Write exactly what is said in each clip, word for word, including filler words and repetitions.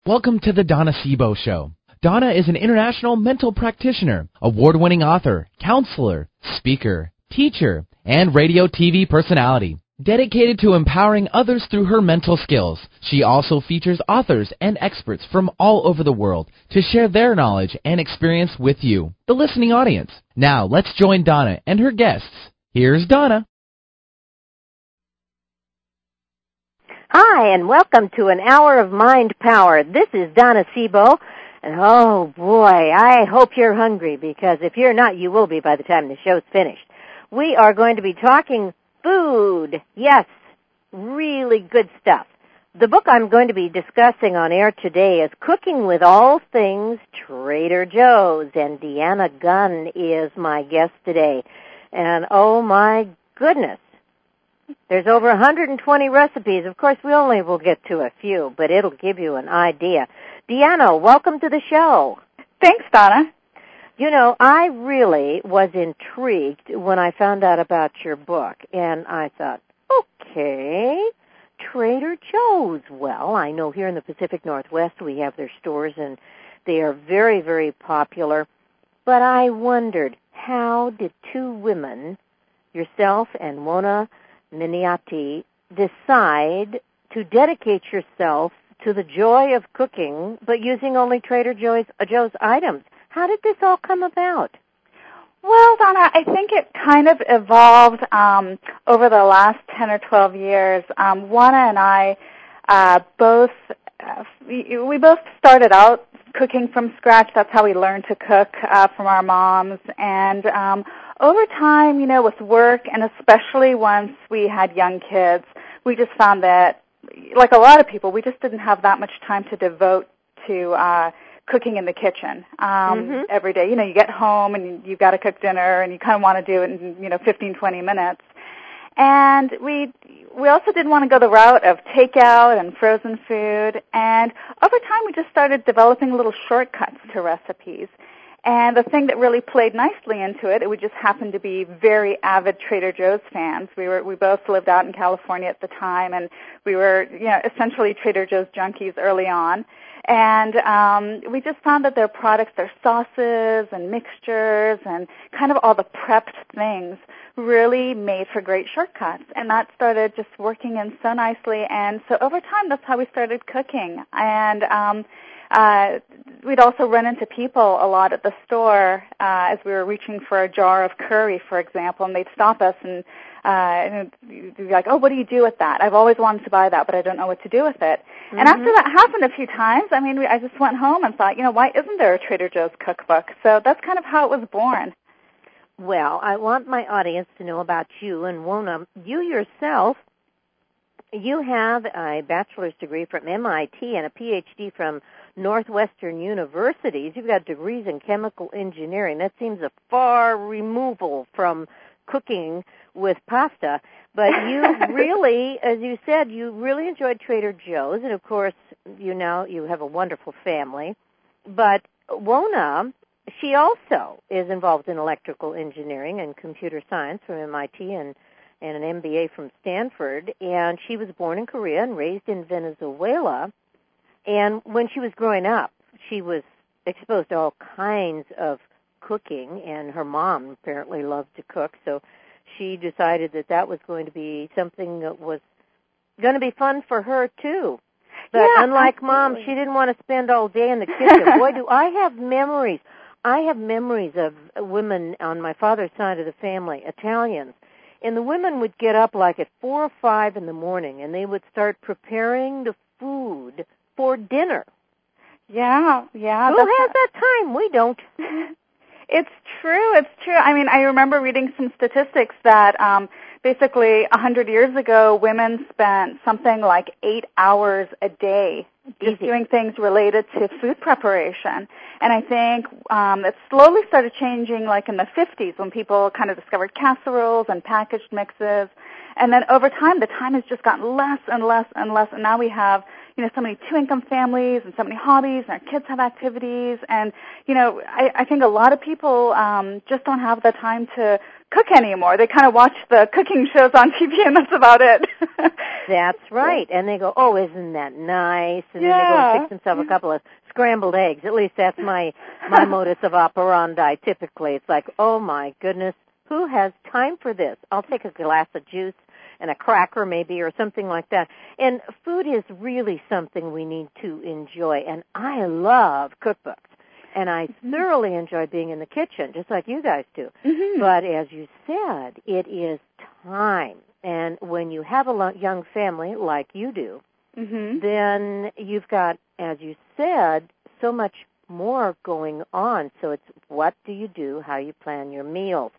Welcome to the Donna Sebo Show. Donna is an international mental practitioner, award-winning author, counselor, speaker, teacher, and radio T V personality. Dedicated to empowering others through her mental skills, she also features authors and experts from all over the world to share their knowledge and experience with you, the listening audience. Now, let's join Donna and her guests. Here's Donna. Hi, and welcome to an hour of mind power. This is Donna Sebo, and oh boy, I hope you're hungry, because if you're not, you will be by the time the show's finished. We are going to be talking food. Yes, really good stuff. The book I'm going to be discussing on air today is Cooking with All Things Trader Joe's, and Deanna Gunn is my guest today. And oh my goodness, there's over one hundred twenty recipes. Of course, we only will get to a few, but it'll give you an idea. Deanna, welcome to the show. Thanks, Donna. You know, I really was intrigued when I found out about your book, and I thought, okay, Trader Joe's. Well, I know here in the Pacific Northwest we have their stores, and they are very, very popular. But I wondered, how did two women, yourself and Wona Miniati, decide to dedicate yourself to the joy of cooking, but using only Trader Joe's, uh, Joe's items? How did this all come about? Well, Donna, I think it kind of evolved um, over the last ten or twelve years. Um, Wona and I uh, both, uh, we, we both started out cooking from scratch. That's how we learned to cook uh, from our moms. And um, over time, you know, with work, and especially once we had young kids, we just found that, like a lot of people, we just didn't have that much time to devote to uh, cooking in the kitchen um, mm-hmm. every day. You know, you get home and you've got to cook dinner, and you kind of want to do it in, you know, fifteen, twenty minutes. And we we also didn't want to go the route of takeout and frozen food. And over time, we just started developing little shortcuts to recipes. And the thing that really played nicely into it, we just happened to be very avid Trader Joe's fans. We were we both lived out in California at the time, and we were, you know, essentially Trader Joe's junkies early on. And um, we just found that their products, their sauces and mixtures and kind of all the prepped things really made for great shortcuts. And that started just working in so nicely. And so over time, that's how we started cooking. And um, uh, we'd also run into people a lot at the store uh, as we were reaching for a jar of curry, for example, and they'd stop us and Uh, and you'd be like, oh, what do you do with that? I've always wanted to buy that, but I don't know what to do with it. Mm-hmm. And after that happened a few times, I mean, we, I just went home and thought, you know, why isn't there a Trader Joe's cookbook? So that's kind of how it was born. Well, I want my audience to know about you. And Wona, you yourself, you have a bachelor's degree from M I T and a P H D from Northwestern universities. You've got degrees in chemical engineering. That seems a far removal from cooking with pasta, but you really, as you said, you really enjoyed Trader Joe's, and of course, you know, you have a wonderful family. But Wona, she also is involved in electrical engineering and computer science from M I T and, and an M B A from Stanford, and she was born in Korea and raised in Venezuela. And when she was growing up, she was exposed to all kinds of cooking, and her mom apparently loved to cook, so she decided that that was going to be something that was going to be fun for her too. But yeah, unlike absolutely. Mom, she didn't want to spend all day in the kitchen. Boy, do I have memories. I have memories of women on my father's side of the family, Italians, and the women would get up like at four or five in the morning, and they would start preparing the food for dinner. Yeah, yeah. Who has that time? We don't. It's true. It's true. I mean, I remember reading some statistics that um, basically one hundred years ago, women spent something like eight hours a day just doing things related to food preparation. And I think um, it slowly started changing like in the fifties when people kind of discovered casseroles and packaged mixes. And then over time, the time has just gotten less and less and less. And now we have, you know, so many two-income families and so many hobbies, and our kids have activities. And, you know, I, I think a lot of people um, just don't have the time to cook anymore. They kind of watch the cooking shows on T V, and that's about it. That's right. And they go, oh, isn't that nice? And yeah. then they go and fix themselves a couple of scrambled eggs. At least that's my, my modus of operandi typically. It's like, oh, my goodness, who has time for this? I'll take a glass of juice and a cracker maybe or something like that. And food is really something we need to enjoy. And I love cookbooks. And I mm-hmm. thoroughly enjoy being in the kitchen, just like you guys do. Mm-hmm. But as you said, it is time. And when you have a young family like you do, mm-hmm. then you've got, as you said, so much more going on. So it's what do you do, how you plan your meals.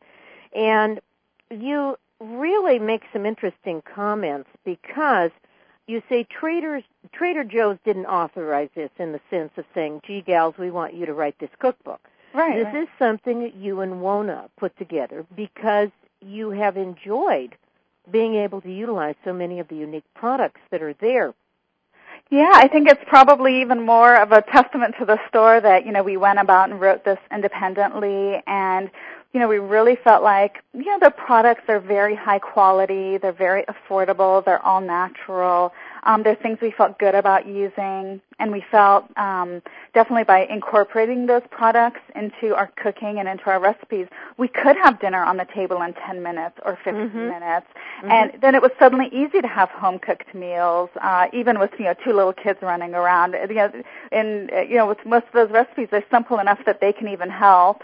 And you really make some interesting comments because you say Traders, Trader Joe's didn't authorize this in the sense of saying, gee, gals, we want you to write this cookbook. Right. This right. is something that you and Wona put together because you have enjoyed being able to utilize so many of the unique products that are there. Yeah, I think it's probably even more of a testament to the store that, you know, we went about and wrote this independently, and, you know, we really felt like, you know, the products are very high quality, they're very affordable, they're all natural. Um, they're things we felt good about using, and we felt um, definitely by incorporating those products into our cooking and into our recipes, we could have dinner on the table in ten minutes or fifteen mm-hmm. minutes, mm-hmm. and then it was suddenly easy to have home-cooked meals, uh, even with, you know, two little kids running around. You know, and, you know, with most of those recipes, they're simple enough that they can even help.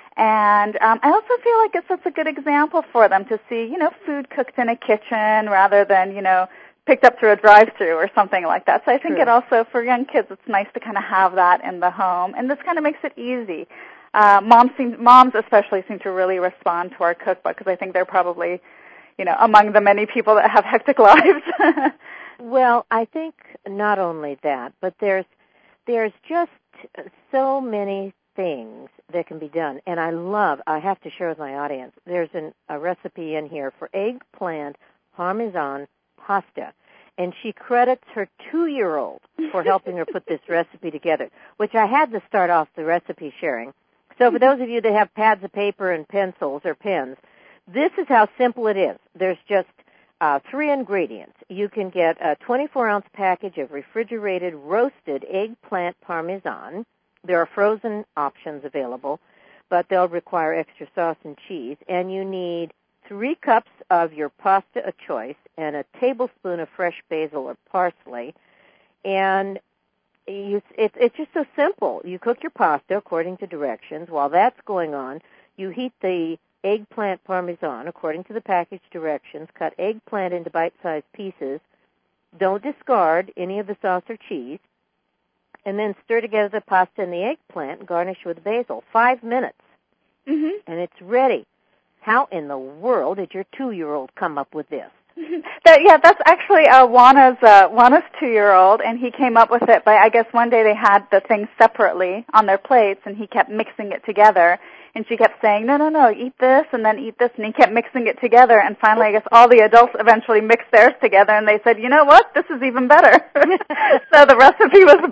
And um, I also feel like it's such a good example for them to see, you know, food cooked in a kitchen rather than, you know, picked up through a drive-through or something like that. So I think True. It also, for young kids, it's nice to kind of have that in the home. And this kind of makes it easy. Uh, moms, seem, moms especially seem to really respond to our cookbook because I think they're probably, you know, among the many people that have hectic lives. Well, I think not only that, but there's there's just so many things that can be done. And I love, I have to share with my audience, there's an, a recipe in here for eggplant parmesan pasta. And she credits her two-year-old for helping her put this recipe together, which I had to start off the recipe sharing. So for those of you that have pads of paper and pencils or pens, this is how simple it is. There's just uh, three ingredients. You can get a twenty-four ounce package of refrigerated roasted eggplant parmesan. There are frozen options available, but they'll require extra sauce and cheese. And you need three cups of your pasta of choice and a tablespoon of fresh basil or parsley. And you, it, it's just so simple. You cook your pasta according to directions. While that's going on, you heat the eggplant parmesan according to the package directions. Cut eggplant into bite-sized pieces. Don't discard any of the sauce or cheese. And then stir together the pasta and the eggplant and garnish with basil. Five minutes. Mm-hmm. And it's ready. How in the world did your two-year-old come up with this? That, yeah, that's actually uh, Juana's, uh, Juana's two-year-old, and he came up with it by, I guess one day they had the things separately on their plates, and he kept mixing it together, and she kept saying, no, no, no, eat this, and then eat this, and he kept mixing it together, and finally I guess all the adults eventually mixed theirs together, and they said, you know what, this is even better. So the recipe was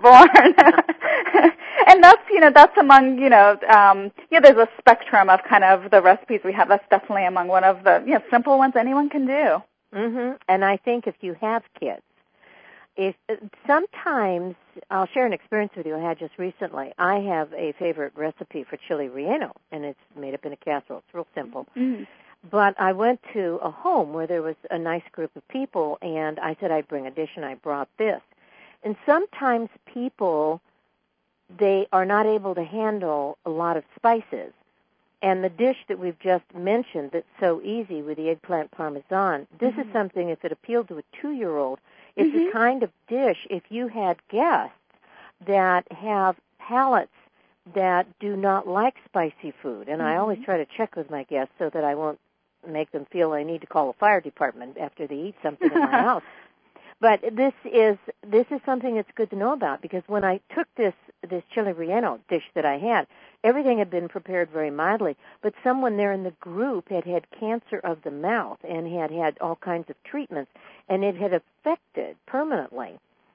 born. And that's, you know, that's among, you know, um, yeah, there's a spectrum of kind of the recipes we have. That's definitely among one of the, you know, simple ones anyone can do. Mm-hmm. And I think if you have kids, if sometimes, I'll share an experience with you I had just recently. I have a favorite recipe for chili relleno, and it's made up in a casserole. It's real simple. Mm-hmm. But I went to a home where there was a nice group of people, and I said I'd bring a dish, and I brought this. And sometimes people, they are not able to handle a lot of spices. And the dish that we've just mentioned that's so easy with the eggplant parmesan, this mm-hmm. is something, if it appealed to a two-year-old, it's mm-hmm. a kind of dish, if you had guests that have palates that do not like spicy food, and mm-hmm. I always try to check with my guests so that I won't make them feel I need to call a fire department after they eat something in my house. But this is this is something that's good to know about, because when I took this this chili relleno dish that I had, everything had been prepared very mildly, but someone there in the group had had cancer of the mouth and had had all kinds of treatments, and it had affected permanently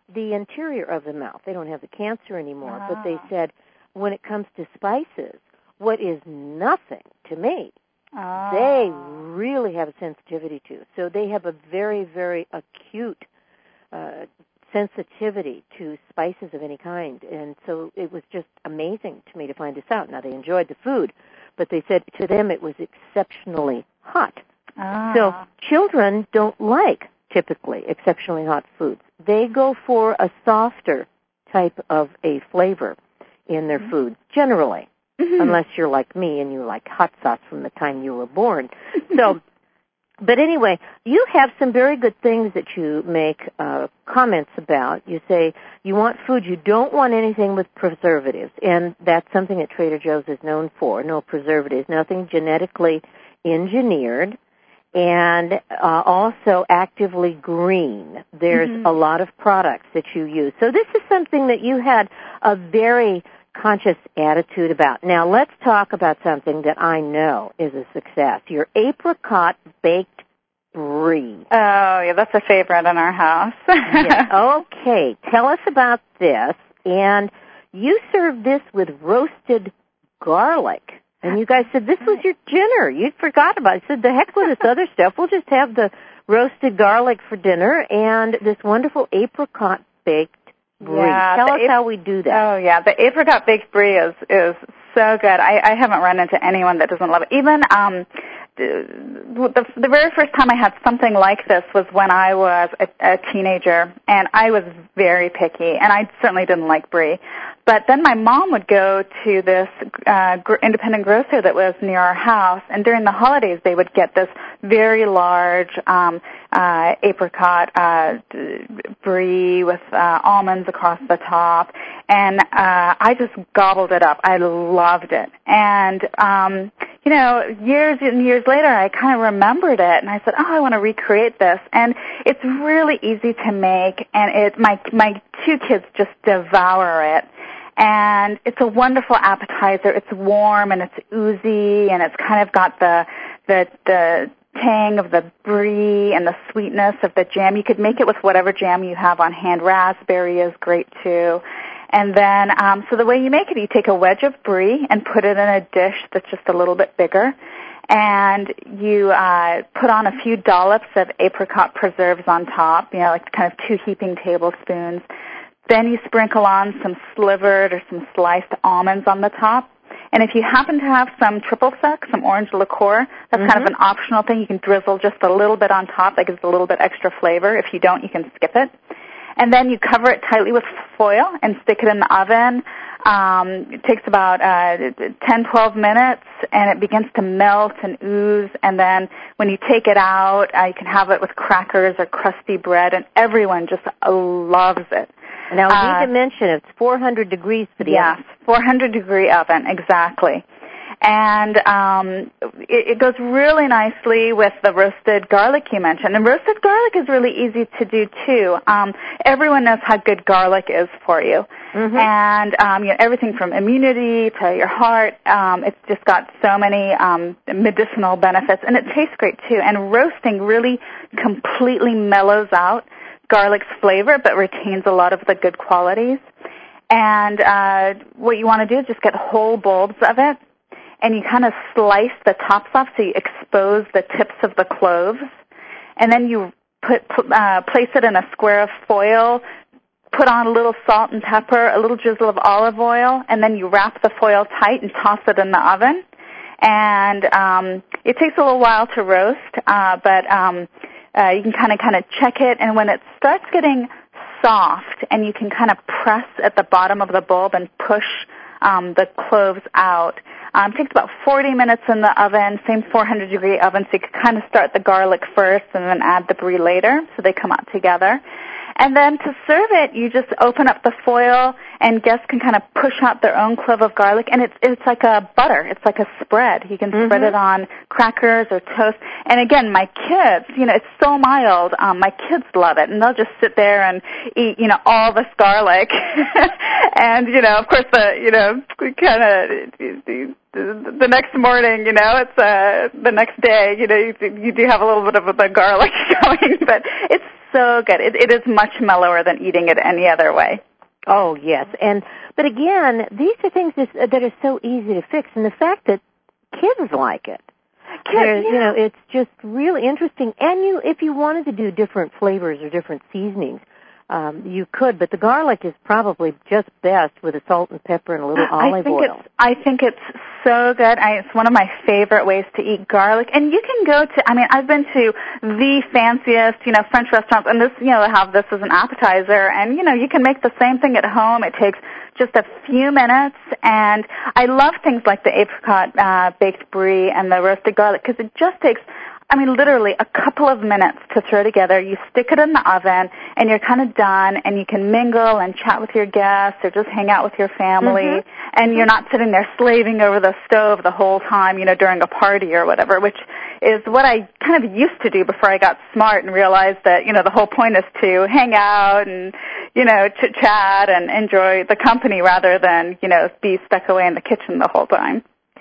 the interior of the mouth. They don't have the cancer anymore, Ah. but they said when it comes to spices, what is nothing to me, Ah. they really have a sensitivity to. So they have a very, very acute uh, sensitivity to spices of any kind. And so it was just amazing to me to find this out. Now, they enjoyed the food, but they said to them it was exceptionally hot. Ah. So children don't like, typically, exceptionally hot foods. They go for a softer type of a flavor in their mm-hmm. food, generally, mm-hmm. unless you're like me and you like hot sauce from the time you were born. So, but anyway, you have some very good things that you make uh, comments about. You say you want food, you don't want anything with preservatives, and that's something that Trader Joe's is known for, no preservatives, nothing genetically engineered. And uh, also actively green. There's mm-hmm. a lot of products that you use. So this is something that you had a very conscious attitude about. Now let's talk about something that I know is a success. Your apricot baked brie. Oh, yeah, that's a favorite in our house. Yeah. Okay, tell us about this. And you serve this with roasted garlic. And you guys said this was your dinner. You forgot about it. You said, the heck with this other stuff. We'll just have the roasted garlic for dinner and this wonderful apricot baked brie. Yeah, Tell us ap- how we do that. Oh, yeah. The apricot baked brie is, is so good. I, I haven't run into anyone that doesn't love it. Even um, the, the very first time I had something like this was when I was a, a teenager, and I was very picky, and I certainly didn't like brie. But then my mom would go to this uh, gr- independent grocer that was near our house, and during the holidays they would get this very large um, uh, apricot uh, brie with uh, almonds across the top, and uh, I just gobbled it up. I loved it. And, um, you know, years and years later I kind of remembered it, and I said, oh, I want to recreate this. And it's really easy to make, and it my my two kids just devour it. And it's a wonderful appetizer. It's warm and it's oozy, and it's kind of got the the the tang of the brie and the sweetness of the jam. You could make it with whatever jam you have on hand. Raspberry is great too. And then, um, so the way you make it, you take a wedge of brie and put it in a dish that's just a little bit bigger, and you uh, put on a few dollops of apricot preserves on top, you know, like kind of two heaping tablespoons. Then you sprinkle on some slivered or some sliced almonds on the top. And if you happen to have some triple sec, some orange liqueur, that's mm-hmm. kind of an optional thing. You can drizzle just a little bit on top. That gives a little bit extra flavor. If you don't, you can skip it. And then you cover it tightly with foil and stick it in the oven. Um, it takes about uh, ten, twelve minutes, and it begins to melt and ooze. And then when you take it out, uh, you can have it with crackers or crusty bread, and everyone just loves it. Now, we uh, need to mention it's four hundred degrees for the yes, oven. four hundred degree oven, exactly. And um, it, it goes really nicely with the roasted garlic you mentioned. And roasted garlic is really easy to do, too. Um, everyone knows how good garlic is for you. Mm-hmm. And um, you know, everything from immunity to your heart, um, it's just got so many um, medicinal benefits. And it tastes great, too. And roasting really completely mellows out garlic's flavor but retains a lot of the good qualities. And uh, what you want to do is just get whole bulbs of it, and you kind of slice the tops off so you expose the tips of the cloves. And then you put uh, place it in a square of foil, put on a little salt and pepper, a little drizzle of olive oil, and then you wrap the foil tight and toss it in the oven. And um, it takes a little while to roast, uh, but um, uh, you can kind of kind of check it, and when it starts getting soft, and you can kind of press at the bottom of the bulb and push um, the cloves out. Um, it takes about forty minutes in the oven, same four hundred degree oven, so you can kind of start the garlic first and then add the brie later, so they come out together. And then to serve it, you just open up the foil, and guests can kind of push out their own clove of garlic, and it's it's like a butter. It's like a spread. You can mm-hmm. spread it on crackers or toast. And again, my kids, you know, it's so mild. Um, my kids love it, and they'll just sit there and eat, you know, all this garlic. And, you know, of course, the, you know, kind of the next morning, you know, it's uh, the next day, you know, you, you do have a little bit of the garlic going, but it's so good. It, it is much mellower than eating it any other way. Oh, yes. And but again, these are things that, that are so easy to fix, and the fact that kids like it. Kids, yeah. You know, it's just really interesting. And you, if you wanted to do different flavors or different seasonings, um, you could. But the garlic is probably just best with the salt and pepper and a little olive I think oil. It's, I think it's so good. I, it's one of my favorite ways to eat garlic. And you can go to, I mean, I've been to the fanciest, you know, French restaurants, and this, you know, have this as an appetizer. And, you know, you can make the same thing at home. It takes just a few minutes. And I love things like the apricot uh, baked brie and the roasted garlic because it just takes, I mean, literally a couple of minutes to throw together. You stick it in the oven, and you're kind of done, and you can mingle and chat with your guests or just hang out with your family, mm-hmm. and mm-hmm. you're not sitting there slaving over the stove the whole time, you know, during a party or whatever, which is what I kind of used to do before I got smart and realized that, you know, the whole point is to hang out and, you know, chit-chat and enjoy the company rather than, you know, be stuck away in the kitchen the whole time.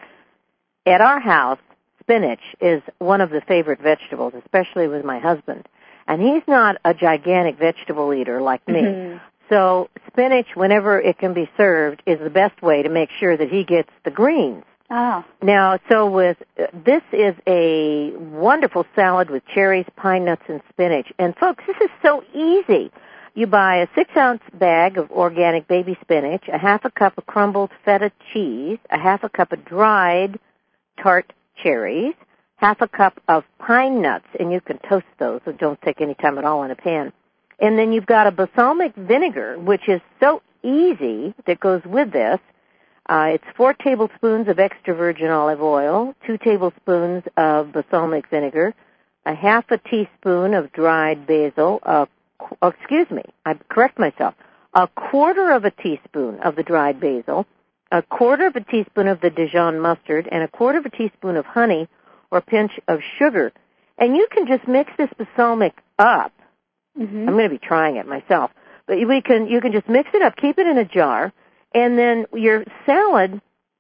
At our house, spinach is one of the favorite vegetables, especially with my husband. And he's not a gigantic vegetable eater like me. Mm-hmm. So spinach, whenever it can be served, is the best way to make sure that he gets the greens. Oh. Now, so with uh, this is a wonderful salad with cherries, pine nuts, and spinach. And folks, this is so easy. You buy a six-ounce bag of organic baby spinach, a half a cup of crumbled feta cheese, a half a cup of dried tart cherries, half a cup of pine nuts, and you can toast those, so don't take any time at all in a pan. And then you've got a balsamic vinegar, which is so easy that goes with this. Uh, it's four tablespoons of extra virgin olive oil, two tablespoons of balsamic vinegar, a half a teaspoon of dried basil, uh, oh, excuse me, I correct myself, a quarter of a teaspoon of the dried basil, a quarter of a teaspoon of the Dijon mustard, and a quarter of a teaspoon of honey or a pinch of sugar. And you can just mix this balsamic up. Mm-hmm. I'm going to be trying it myself. But we can, you can just mix it up, keep it in a jar, and then your salad,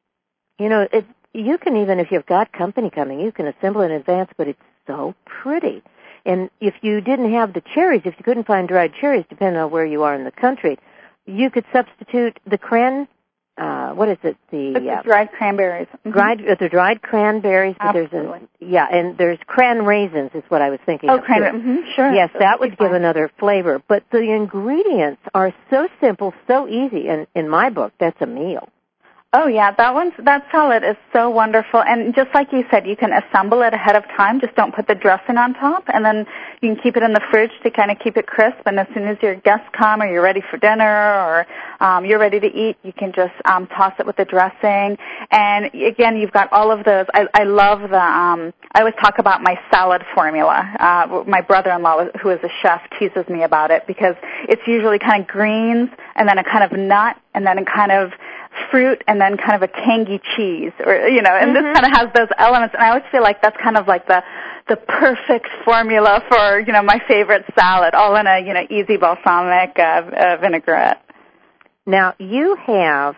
you know, it, you can even, if you've got company coming, you can assemble it in advance, but it's so pretty. And if you didn't have the cherries, if you couldn't find dried cherries, depending on where you are in the country, you could substitute the cran, uh, what is it? The, uh, dried cranberries. Mm-hmm. Dried, uh, the dried cranberries. But Absolutely. There's a, yeah, and there's cran raisins is what I was thinking oh, of. Oh, cran, mm-hmm, sure. Yes, that, that would give fine. another flavor. But the ingredients are so simple, so easy, and in my book, that's a meal. Oh, yeah, that one's, that salad is so wonderful. And just like you said, you can assemble it ahead of time. Just don't put the dressing on top. And then you can keep it in the fridge to kind of keep it crisp. And as soon as your guests come or you're ready for dinner or um, you're ready to eat, you can just um, toss it with the dressing. And, again, you've got all of those. I, I love the, um, I always talk about my salad formula. Uh, my brother-in-law, who is a chef, teases me about it because it's usually kind of greens and then a kind of nut and then a kind of fruit and then kind of a tangy cheese, or you know, and mm-hmm. this kind of has those elements. And I always feel like that's kind of like the the perfect formula for, you know, my favorite salad, all in a, you know, easy balsamic uh, uh, vinaigrette. Now you have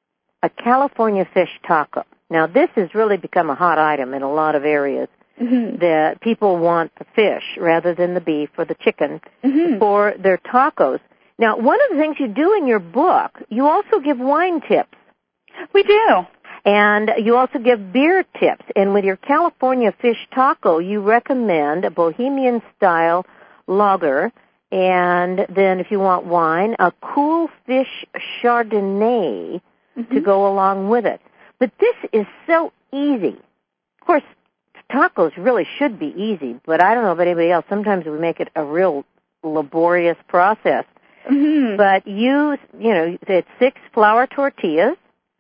a California fish taco. Now this has really become a hot item in a lot of areas. Mm-hmm. That people want the fish rather than the beef or the chicken mm-hmm. for their tacos. Now, one of the things you do in your book, you also give wine tips. We do. And you also give beer tips. And with your California fish taco, you recommend a Bohemian-style lager. And then if you want wine, a cool fish Chardonnay mm-hmm. to go along with it. But this is so easy. Of course, tacos really should be easy, but I don't know about anybody else. Sometimes we make it a real laborious process. Mm-hmm. But you, you know, it's six flour tortillas,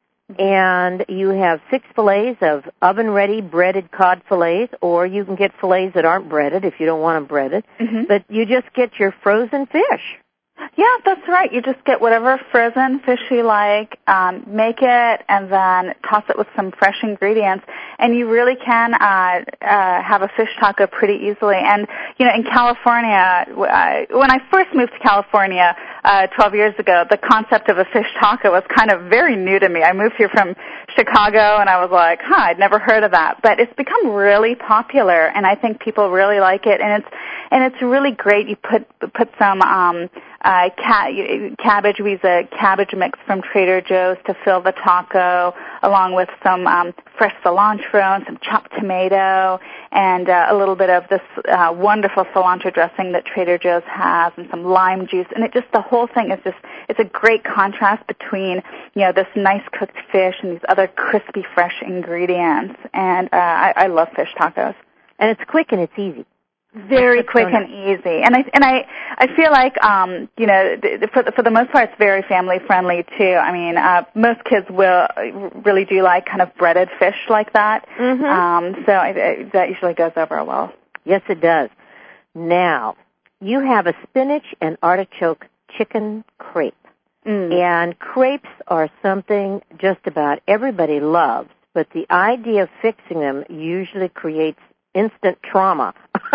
and you have six fillets of oven-ready breaded cod fillets, or you can get fillets that aren't breaded if you don't want them breaded. Mm-hmm. But you just get your frozen fish. Yeah, that's right. You just get whatever frozen fish you like, um, make it, and then toss it with some fresh ingredients. And you really can uh, uh, have a fish taco pretty easily. And, you know, in California, uh, when I first moved to California, uh, twelve years ago, the concept of a fish taco was kind of very new to me. I moved here from Chicago, and I was like, huh, I'd never heard of that. But it's become really popular, and I think people really like it, and it's and it's really great. You put put some um, uh, ca- cabbage. We use a cabbage mix from Trader Joe's to fill the taco, along with some um, fresh cilantro and some chopped tomato, and uh, a little bit of this uh, wonderful cilantro dressing that Trader Joe's has, and some lime juice, and it just the whole thing is just it's a great contrast between you know this nice cooked fish and these other crispy fresh ingredients, and uh, I, I love fish tacos. And it's quick and it's easy. Very quick and easy, and I and I I feel like um you know for the, for the most part it's very family friendly too. I mean uh, most kids will really do like kind of breaded fish like that, mm-hmm. um so I, I, that usually goes over well. Yes, it does. Now you have a spinach and artichoke chicken crepe, mm. and crepes are something just about everybody loves, but the idea of fixing them usually creates instant trauma.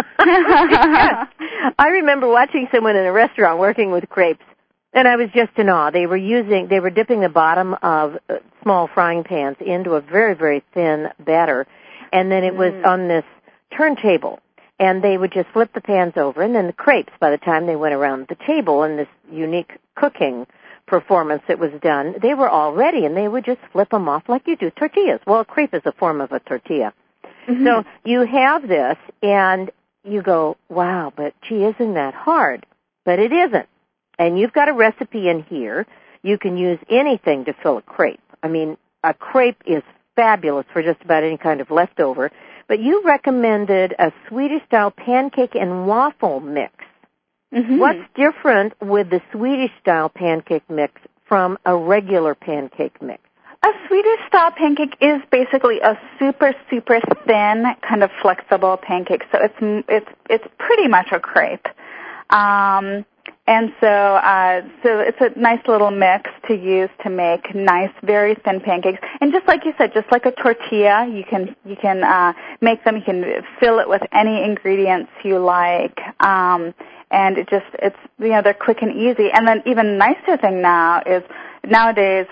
I remember watching someone in a restaurant working with crepes, and I was just in awe. They were using, they were dipping the bottom of uh, small frying pans into a very, very thin batter, and then it was mm. on this turntable, and they would just flip the pans over, and then the crepes, by the time they went around the table in this unique cooking performance that was done, they were all ready, and they would just flip them off like you do tortillas. Well, a crepe is a form of a tortilla. Mm-hmm. So you have this, and you go, wow, but gee, isn't that hard? But it isn't. And you've got a recipe in here. You can use anything to fill a crepe. I mean, a crepe is fabulous for just about any kind of leftover. But you recommended a Swedish-style pancake and waffle mix. Mm-hmm. What's different with the Swedish-style pancake mix from a regular pancake mix? A Swedish-style pancake is basically a super, super thin, kind of flexible pancake. So it's it's it's pretty much a crepe, um, and so uh, so it's a nice little mix to use to make nice, very thin pancakes. And just like you said, just like a tortilla, you can you can uh, make them. You can fill it with any ingredients you like. Um, and it just it's you know they're quick and easy. And then even nicer thing now is nowadays.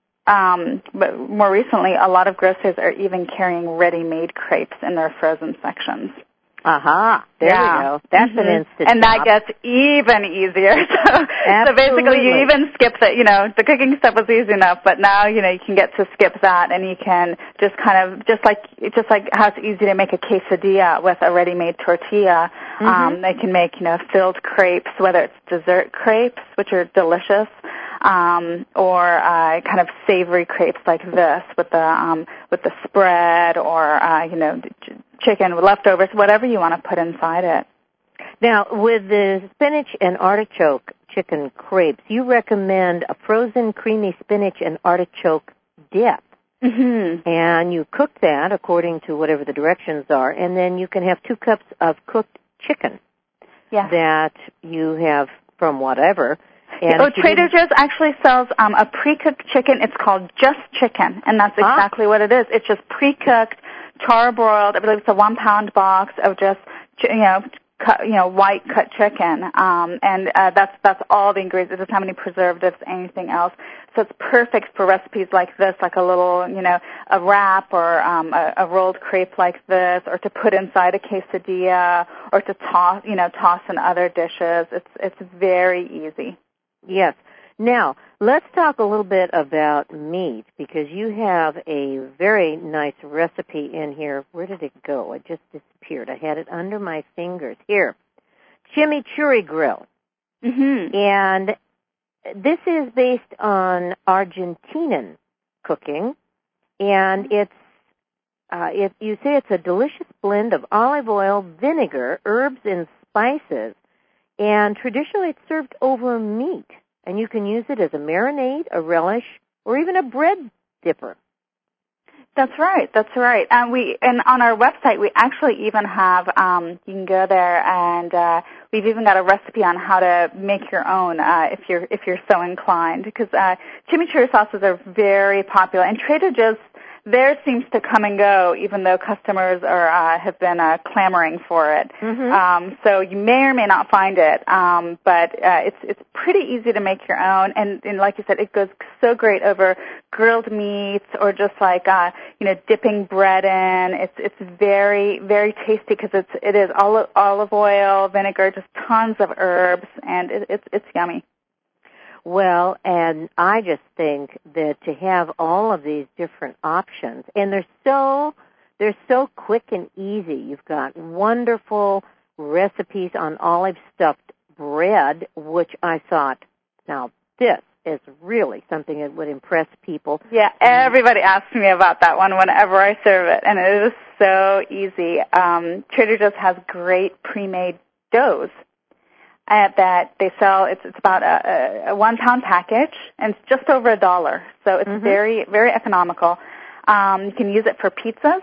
Um, but more recently, a lot of grocers are even carrying ready-made crepes in their frozen sections. Aha, there yeah. we go. That's mm-hmm. an instant And job. that gets even easier. So, so basically, you even skip the, you know, the cooking stuff was easy enough, but now, you know, you can get to skip that, and you can just kind of, just like, just like how it's easy to make a quesadilla with a ready-made tortilla, mm-hmm. um, they can make, you know, filled crepes, whether it's dessert crepes, which are delicious, um, or uh, kind of savory crepes like this with the um, with the spread, or uh, you know, chicken leftovers, whatever you want to put inside it. Now, with the spinach and artichoke chicken crepes, you recommend a frozen creamy spinach and artichoke dip. Mm-hmm. And you cook that according to whatever the directions are, and then you can have two cups of cooked chicken yeah. that you have from whatever. And oh, Trader Joe's actually sells um, a pre-cooked chicken. It's called Just Chicken, and that's exactly huh? what it is. It's just pre-cooked, charbroiled. I believe it's a one-pound box of just, you know, cut, you know, white cut chicken, um, and uh, that's that's all the ingredients. It doesn't have any preservatives, anything else. So it's perfect for recipes like this, like a little, you know, a wrap or um, a, a rolled crepe like this, or to put inside a quesadilla, or to toss, you know, toss in other dishes. It's it's very easy. Yes. Now, let's talk a little bit about meat, because you have a very nice recipe in here. Where did it go? It just disappeared. I had it under my fingers. Here, chimichurri grill. Mm-hmm. And this is based on Argentinian cooking, and it's, uh, it, you say it's a delicious blend of olive oil, vinegar, herbs, and spices. And traditionally it's served over meat, and you can use it as a marinade, a relish, or even a bread dipper. That's right. That's right. And we and on our website we actually even have um, you can go there, and uh, we've even got a recipe on how to make your own uh, if you're if you're so inclined. Because uh, chimichurri sauces are very popular, and Trader Joe's theirs seems to come and go, even though customers are uh, have been uh, clamoring for it. Mm-hmm. Um, so you may or may not find it, um, but uh, it's it's pretty easy to make your own. And, and like you said, it goes so great over grilled meats or just like uh, you know dipping bread in. It's it's very very tasty because it's it is olive olive oil, vinegar, just tons of herbs, and it, it's it's yummy. Well, and I just think that to have all of these different options, and they're so they're so quick and easy. You've got wonderful recipes on olive stuffed bread, which I thought, now this is really something that would impress people. Yeah, everybody asks me about that one whenever I serve it, and it is so easy. Um, Trader Joe's has great pre-made doughs. Uh, that they sell. It's it's about a, a, a one pound package, and it's just over a dollar. So it's mm-hmm. very very economical. Um, you can use it for pizzas,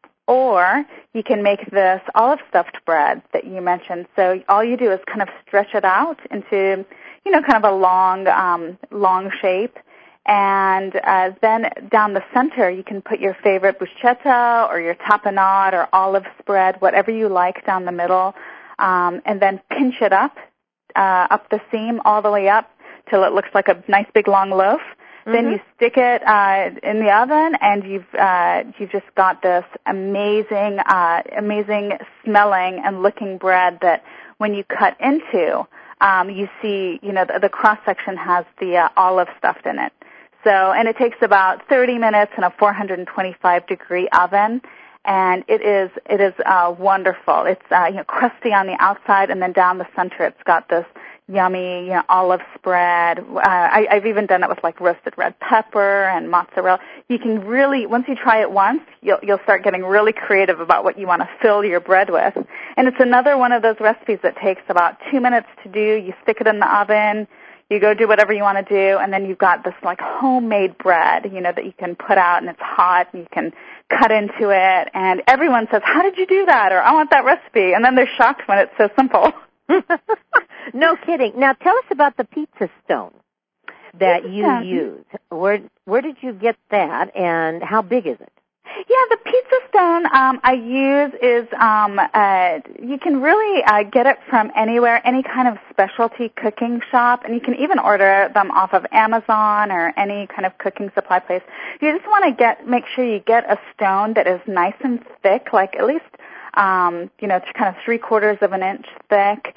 or you can make this olive stuffed bread that you mentioned. So all you do is kind of stretch it out into, you know, kind of a long um, long shape, and uh, then down the center you can put your favorite bruschetta or your tapenade or olive spread, whatever you like down the middle, um, and then pinch it up. Uh, up the seam all the way up till it looks like a nice big long loaf. Mm-hmm. Then you stick it uh, in the oven, and you've uh, you've just got this amazing, uh, amazing smelling and looking bread that when you cut into, um, you see, you know, the, the cross section has the uh, olive stuffed in it. So, and it takes about thirty minutes in a four hundred twenty-five degree oven. And it is it is uh, wonderful. It's uh, you know crusty on the outside, and then down the center, it's got this yummy you know olive spread. Uh, I, I've even done it with like roasted red pepper and mozzarella. You can really, once you try it once, you'll you'll start getting really creative about what you want to fill your bread with. And it's another one of those recipes that takes about two minutes to do. You stick it in the oven. You go do whatever you want to do, and then you've got this like homemade bread, you know, that you can put out, and it's hot, and you can cut into it, and everyone says, "How did you do that?" or "I want that recipe," and then they're shocked when it's so simple. No kidding. Now tell us about the pizza stone that you yeah. use. Where where did you get that, and how big is it? Yeah, the pizza stone um, I use is, um, uh, you can really uh, get it from anywhere, any kind of specialty cooking shop, and you can even order them off of Amazon or any kind of cooking supply place. You just want to get, make sure you get a stone that is nice and thick, like at least, um, you know, it's kind of three quarters of an inch thick.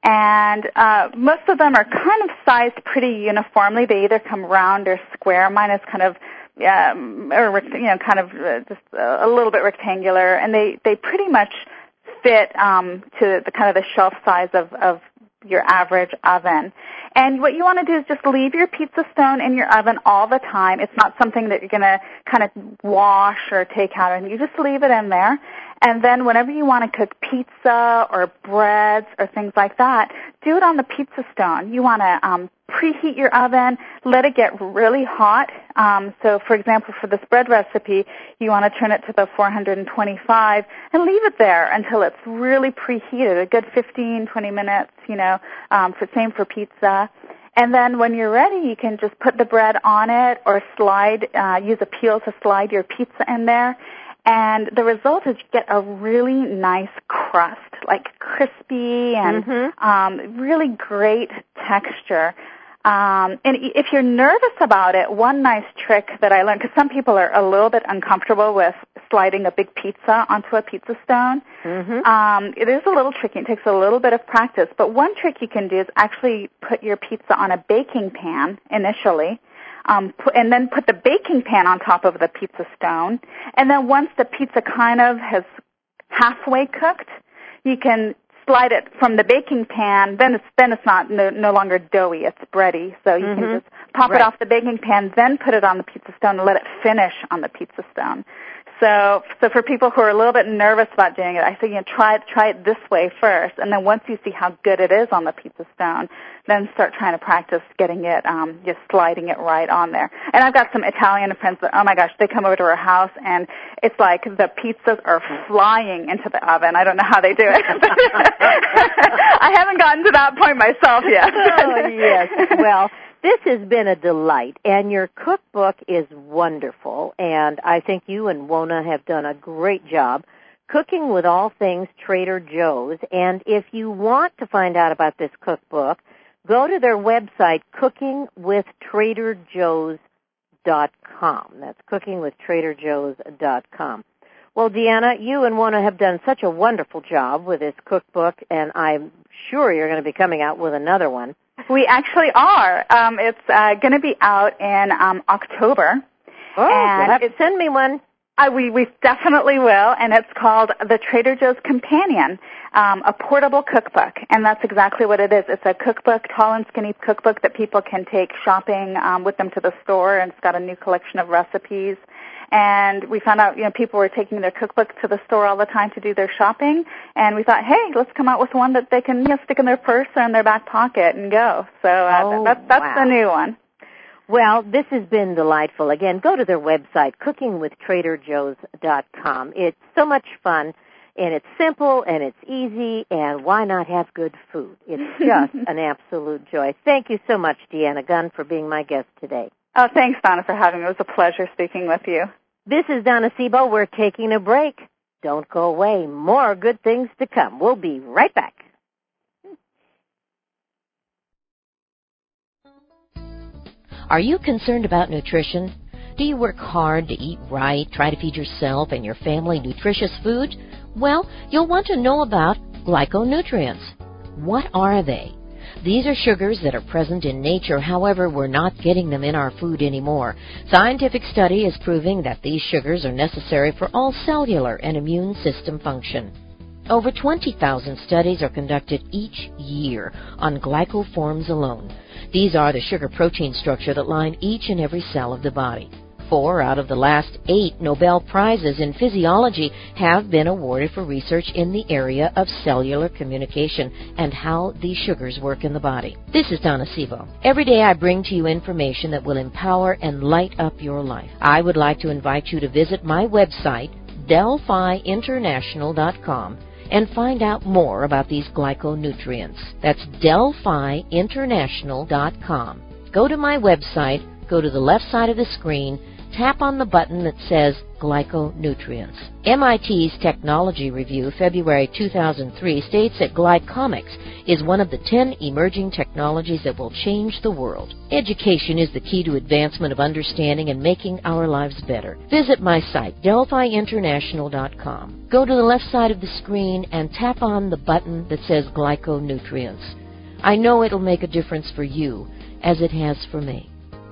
And uh, most of them are kind of sized pretty uniformly. They either come round or square. Mine is kind of Um, or you know, kind of uh, just a little bit rectangular, and they, they pretty much fit um, to the kind of the shelf size of, of your average oven. And what you want to do is just leave your pizza stone in your oven all the time. It's not something that you're going to kind of wash or take out, and you just leave it in there. And then whenever you want to cook pizza or breads or things like that, do it on the pizza stone. You want to um, preheat your oven, let it get really hot. Um, so, for example, for this bread recipe, you want to turn it to the four hundred twenty-five and leave it there until it's really preheated, a good fifteen, twenty minutes, you know, um, for, same for pizza. And then when you're ready, you can just put the bread on it or slide, uh, use a peel to slide your pizza in there. And the result is you get a really nice crust, like crispy and mm-hmm. um, really great texture. Um, and if you're nervous about it, one nice trick that I learned, because some people are a little bit uncomfortable with sliding a big pizza onto a pizza stone, mm-hmm. um, it is a little tricky. It takes a little bit of practice. But one trick you can do is actually put your pizza on a baking pan initially. Um, put, and then put the baking pan on top of the pizza stone. And then once the pizza kind of has halfway cooked, you can slide it from the baking pan. Then it's then it's not no, no longer doughy; it's bready. So you mm-hmm. can just pop right. it off the baking pan, then put it on the pizza stone, and let it finish on the pizza stone. So, so for people who are a little bit nervous about doing it, I say, you know, try it, try it this way first, and then once you see how good it is on the pizza stone, then start trying to practice getting it, um, just sliding it right on there. And I've got some Italian friends that, oh my gosh, they come over to our house, and it's like the pizzas are flying into the oven. I don't know how they do it. I haven't gotten to that point myself yet. Oh, yes. Well, This has been a delight, and your cookbook is wonderful, and I think you and Wona have done a great job cooking with all things Trader Joe's. And if you want to find out about this cookbook, go to their website, cooking with trader joes dot com. That's cooking with trader joes dot com. Well, Deanna, you and Wona have done such a wonderful job with this cookbook, and I'm sure you're going to be coming out with another one. We actually are. Um, it's uh, going to be out in um, October. Oh, and you'll have to send me one. Uh, we, we definitely will, and it's called The Trader Joe's Companion, um, a portable cookbook, and that's exactly what it is. It's a cookbook, tall and skinny cookbook that people can take shopping um, with them to the store, and it's got a new collection of recipes. And we found out, you know, people were taking their cookbook to the store all the time to do their shopping, and we thought, hey, let's come out with one that they can, you know, stick in their purse or in their back pocket and go. So uh, oh, that, that's wow. the new one. Well, this has been delightful. Again, go to their website, cooking with trader joes dot com. It's so much fun, and it's simple, and it's easy, and why not have good food? It's just an absolute joy. Thank you so much, Deanna Gunn, for being my guest today. Oh, thanks, Donna, for having me. It was a pleasure speaking with you. This is Donna Sebo. We're taking a break. Don't go away. More good things to come. We'll be right back. Are you concerned about nutrition? Do you work hard to eat right, try to feed yourself and your family nutritious food? Well, you'll want to know about glyconutrients. What are they? These are sugars that are present in nature, however, we're not getting them in our food anymore. Scientific study is proving that these sugars are necessary for all cellular and immune system function. Over twenty thousand studies are conducted each year on glycoforms alone. These are the sugar-protein structure that line each and every cell of the body. Four out of the last eight Nobel Prizes in physiology have been awarded for research in the area of cellular communication and how these sugars work in the body. This is Donna Sebo. Every day I bring to you information that will empower and light up your life. I would like to invite you to visit my website, delphi international dot com, and find out more about these glyconutrients. That's delphi international dot com. Go to my website, go to the left side of the screen, tap on the button that says Glyconutrients. M I T's Technology Review, February two thousand three, states that glycomics is one of the ten emerging technologies that will change the world. Education is the key to advancement of understanding and making our lives better. Visit my site, delphi international dot com. Go to the left side of the screen and tap on the button that says Glyconutrients. I know it'll make a difference for you, as it has for me.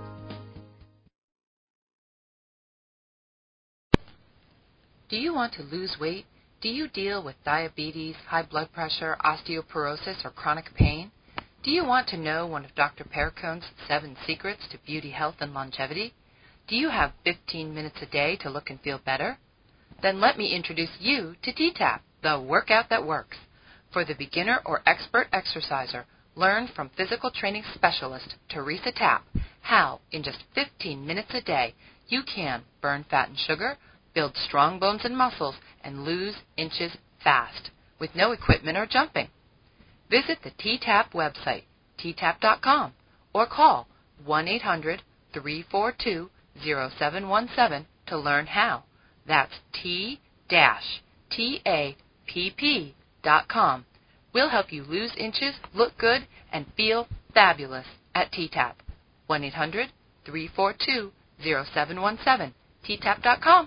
Do you want to lose weight? Do you deal with diabetes, high blood pressure, osteoporosis, or chronic pain? Do you want to know one of Doctor Perricone's seven secrets to beauty, health, and longevity? Do you have fifteen minutes a day to look and feel better? Then let me introduce you to T TAP, the workout that works. For the beginner or expert exerciser, learn from physical training specialist Teresa Tapp how, in just fifteen minutes a day, you can burn fat and sugar, build strong bones and muscles, and lose inches fast, with no equipment or jumping. Visit the T TAP website, t tap dot com, or call one eight hundred, three four two, zero seven one seven to learn how. That's T T A P P dot com. We'll help you lose inches, look good, and feel fabulous at T TAP. one eight hundred, three four two, zero seven one seven, t tap dot com.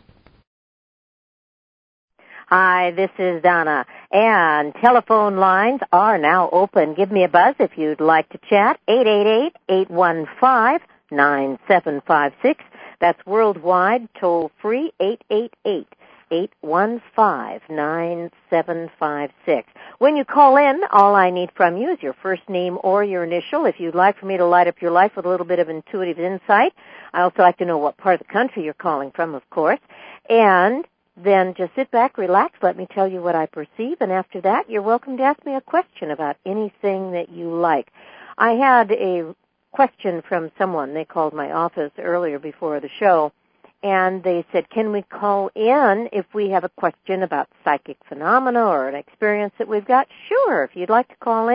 Hi, this is Donna, and telephone lines are now open. Give me a buzz if you'd like to chat, eight eight eight, eight one five, nine seven five six. That's worldwide, toll free, eight eight eight, eight one five, nine seven five six. When you call in, all I need from you is your first name or your initial. If you'd like for me to light up your life with a little bit of intuitive insight, I also like to know what part of the country you're calling from, of course, and then just sit back, relax, let me tell you what I perceive, and after that, you're welcome to ask me a question about anything that you like. I had a question from someone. They called my office earlier before the show, and they said, can we call in if we have a question about psychic phenomena or an experience that we've got? Sure, if you'd like to call in,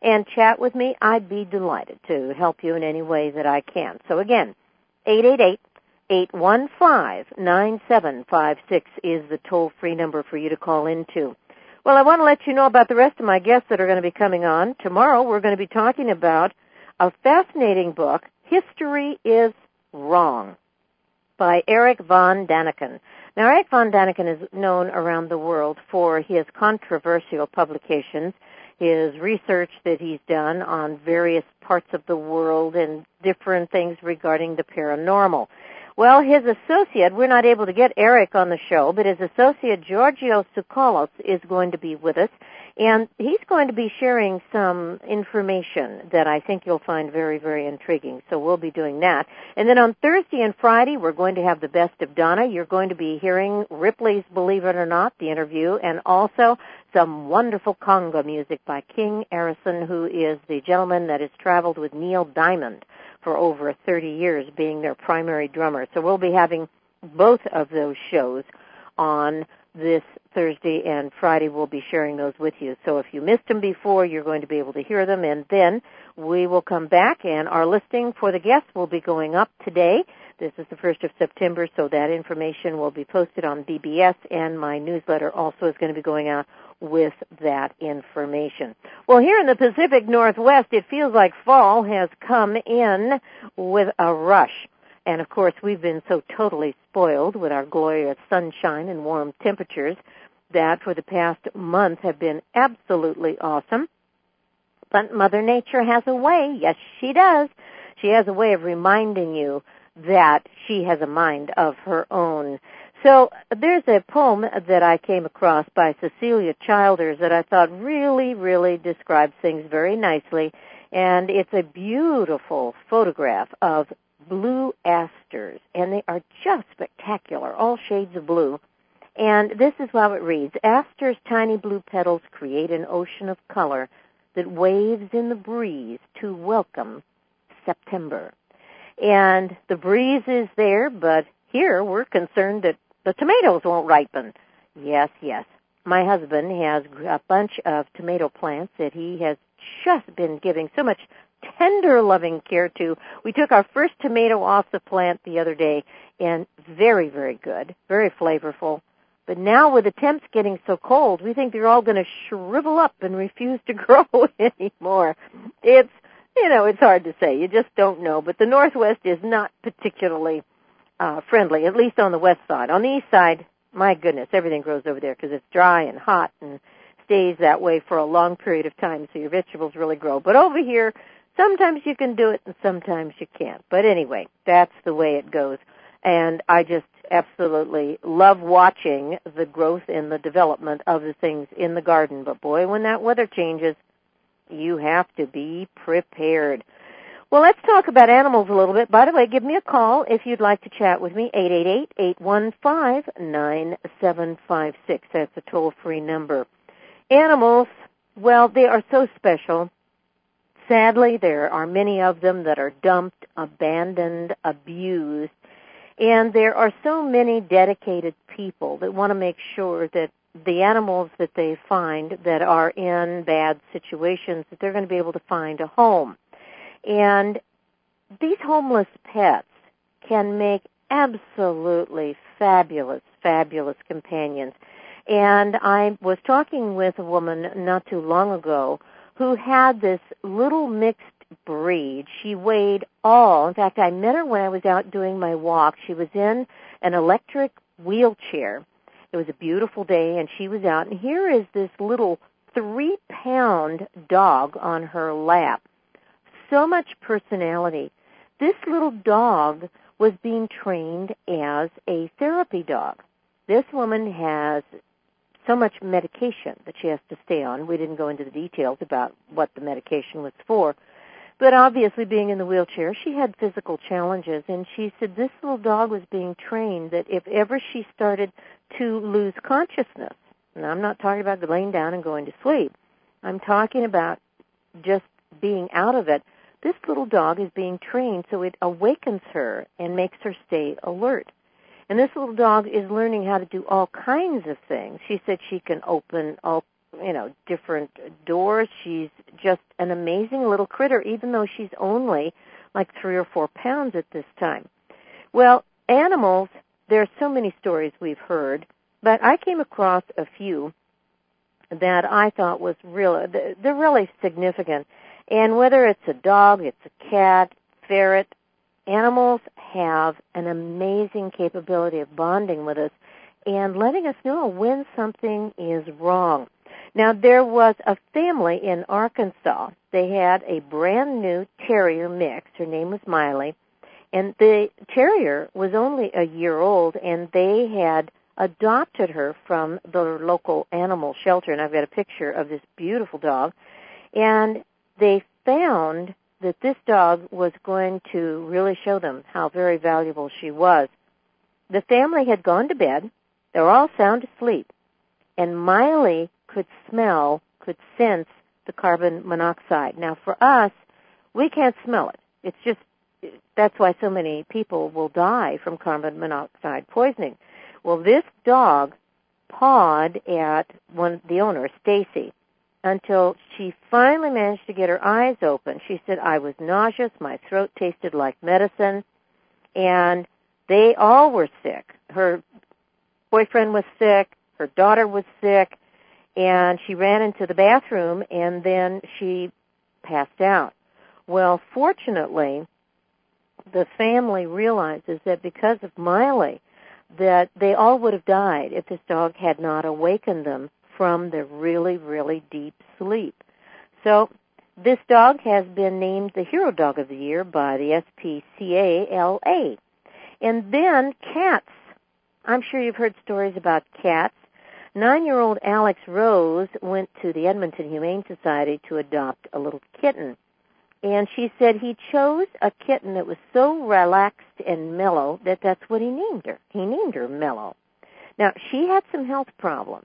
and chat with me, I'd be delighted to help you in any way that I can. So again, eight eight eight, eight one five, nine seven five six is the toll-free number for you to call into. Well, I want to let you know about the rest of my guests that are going to be coming on. Tomorrow we're going to be talking about a fascinating book, History is Wrong, by Eric von Daniken. Now, Eric von Daniken is known around the world for his controversial publications, his research that he's done on various parts of the world and different things regarding the paranormal. Well, his associate, we're not able to get Eric on the show, but his associate, Georgios Tsoukalos, is going to be with us, and he's going to be sharing some information that I think you'll find very, very intriguing. So we'll be doing that. And then on Thursday and Friday, we're going to have the Best of Donna. You're going to be hearing Ripley's Believe It or Not, the interview, and also some wonderful conga music by King Arison, who is the gentleman that has traveled with Neil Diamond for over thirty years, being their primary drummer. So we'll be having both of those shows on this Thursday and Friday. We'll be sharing those with you. So if you missed them before, you're going to be able to hear them, and then we will come back, and our listing for the guests will be going up today. This is the first of September, so that information will be posted on B B S, and my newsletter also is going to be going out with that information. Well, here in the Pacific Northwest, it feels like fall has come in with a rush. And, of course, we've been so totally spoiled with our glorious sunshine and warm temperatures that for the past month have been absolutely awesome. But Mother Nature has a way, yes, she does. She has a way of reminding you that she has a mind of her own. So there's a poem that I came across by Cecilia Childers that I thought really, really describes things very nicely, and it's a beautiful photograph of blue asters, and they are just spectacular, all shades of blue. And this is how it reads: Asters' tiny blue petals create an ocean of color that waves in the breeze to welcome September. And the breeze is there, but here we're concerned that the tomatoes won't ripen. Yes, yes. My husband has a bunch of tomato plants that he has just been giving so much tender, loving care to. We took our first tomato off the plant the other day, and very, very good, very flavorful. But now with the temps getting so cold, we think they're all going to shrivel up and refuse to grow anymore. It's, you know, it's hard to say. You just don't know. But the Northwest is not particularly uh, friendly, at least on the west side. On the east side, my goodness, everything grows over there because it's dry and hot and stays that way for a long period of time, so your vegetables really grow. But over here, sometimes you can do it and sometimes you can't. But anyway, that's the way it goes. And I just absolutely love watching the growth and the development of the things in the garden. But boy, when that weather changes, you have to be prepared. Well, let's talk about animals a little bit. By the way, give me a call if you'd like to chat with me, eight eight eight, eight one five, nine seven five six. That's a toll-free number. Animals, well, they are so special. Sadly, there are many of them that are dumped, abandoned, abused, and there are so many dedicated people that want to make sure that the animals that they find that are in bad situations, that they're going to be able to find a home. And these homeless pets can make absolutely fabulous, fabulous companions. And I was talking with a woman not too long ago who had this little mixed breed. She weighed all, in fact, I met her when I was out doing my walk. She was in an electric wheelchair. It was a beautiful day, and she was out, and here is this little three-pound dog on her lap. So much personality. This little dog was being trained as a therapy dog. This woman has so much medication that she has to stay on. We didn't go into the details about what the medication was for. But obviously, being in the wheelchair, she had physical challenges, and she said this little dog was being trained that if ever she started to lose consciousness, and I'm not talking about laying down and going to sleep, I'm talking about just being out of it, this little dog is being trained so it awakens her and makes her stay alert. And this little dog is learning how to do all kinds of things. She said she can open, op- you know, different doors. She's just an amazing little critter, even though she's only like three or four pounds at this time. Well, animals, there are so many stories we've heard, but I came across a few that I thought was real, they're really significant. And whether it's a dog, it's a cat, ferret, animals have an amazing capability of bonding with us and letting us know when something is wrong. Now, there was a family in Arkansas. They had a brand new terrier mix. Her name was Miley. And the terrier was only a year old, and they had adopted her from the local animal shelter. And I've got a picture of this beautiful dog. And they found that this dog was going to really show them how very valuable she was. The family had gone to bed. They were all sound asleep. And Miley could smell, could sense the carbon monoxide. Now, for us, we can't smell it. It's just, that's why so many people will die from carbon monoxide poisoning. Well, this dog pawed at one, the owner, Stacy, until she finally managed to get her eyes open. She said, I was nauseous, my throat tasted like medicine, and they all were sick. Her boyfriend was sick, her daughter was sick, and she ran into the bathroom, and then she passed out. Well, fortunately, the family realizes that because of Miley, that they all would have died if this dog had not awakened them from their really, really deep sleep. So this dog has been named the Hero Dog of the Year by the S P C A L A. And then cats. I'm sure you've heard stories about cats. Nine-year-old Alex Rose went to the Edmonton Humane Society to adopt a little kitten. And she said he chose a kitten that was so relaxed and mellow that that's what he named her. He named her Mellow. Now, she had some health problems.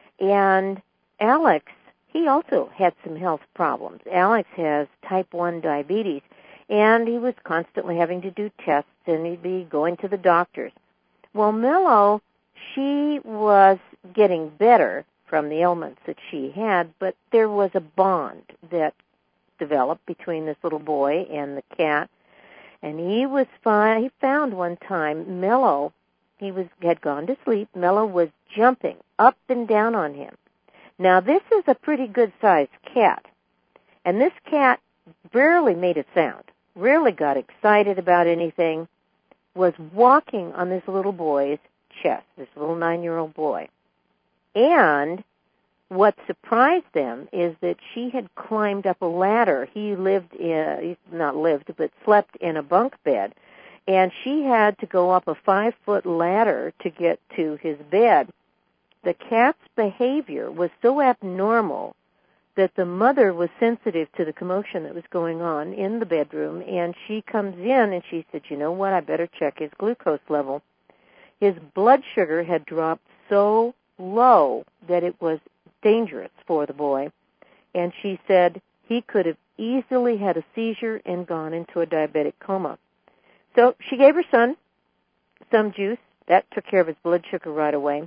And Alex, he also had some health problems. Alex has type one diabetes, and he was constantly having to do tests, and he'd be going to the doctors. Well, Mellow, she was getting better from the ailments that she had, but there was a bond that developed between this little boy and the cat, and he was fine. He found one time Mellow, he was had gone to sleep. Mellow was jumping up and down on him. Now, this is a pretty good-sized cat, and this cat barely made a sound, rarely got excited about anything, was walking on this little boy's chest, this little nine-year-old boy. And what surprised them is that she had climbed up a ladder. He lived in, not lived, but slept in a bunk bed, and she had to go up a five-foot ladder to get to his bed. The cat's behavior was so abnormal that the mother was sensitive to the commotion that was going on in the bedroom, and she comes in and she said, you know what, I better check his glucose level. His blood sugar had dropped so low that it was dangerous for the boy, and she said he could have easily had a seizure and gone into a diabetic coma. So she gave her son some juice. That took care of his blood sugar right away.